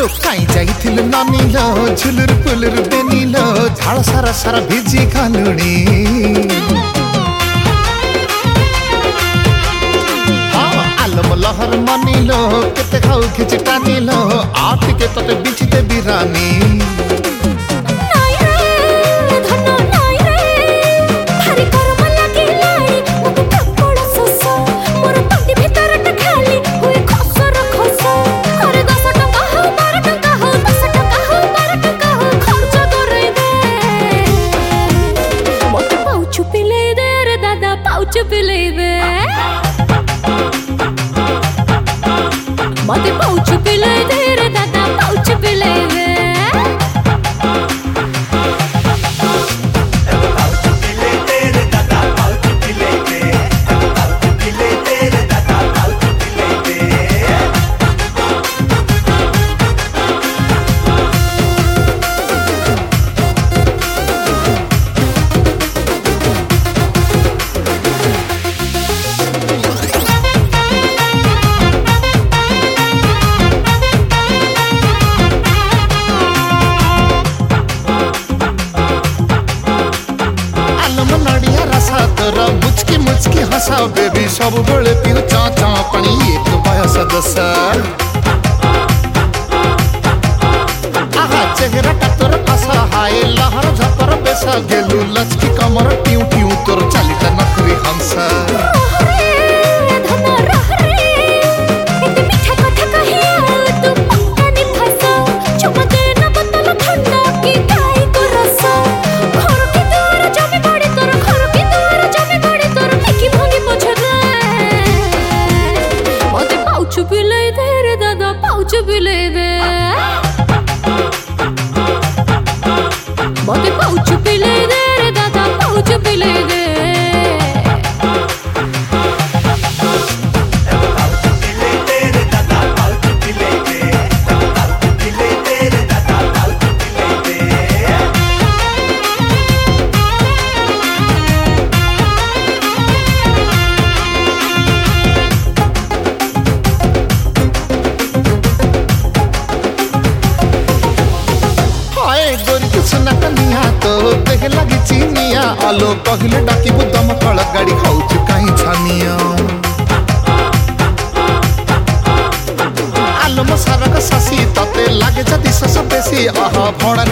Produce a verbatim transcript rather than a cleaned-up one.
आलो काई जाइथिलु नानीलो झुलुर पुलुर बेनीलो झाड़ सारा सारा भिजी खालुणी हाँ आलो लहर मानिलो केते खाऊ खिची टानिलो आठ के तते बिछिते बिरानी मते पाउच पिले दे रे दादा पाउच पिले दे पाउच पिले दे रे दादा पाउच पिले दे पाउच पिले दे रे दादा पाउच पिले दे मुचकी मुचकी हंसाओ बेबी सब बड़े पियो चा चा पानी एक बयस दस आहा चेहरा तोर फसा हाय लहर झपर बेसा गेलु लचकी कमर टिउ टिउ तोर चालिता नखरी हंसा पाउच पिले दे मते पाउच पिले दे रे दादा पाउच पिले दे पाउच पिले दे रे दादा पाउच पिले दे पाउच पिले दे रे दादा पाउच पिले दे सुना कनिया तो देख लगी चीनिया आलो कहले डाकी बुदम फल गाड़ी खाऊच काई छानिया आलो मसारा का ससी तते लागे जदी सस बेसी आहा भड़ा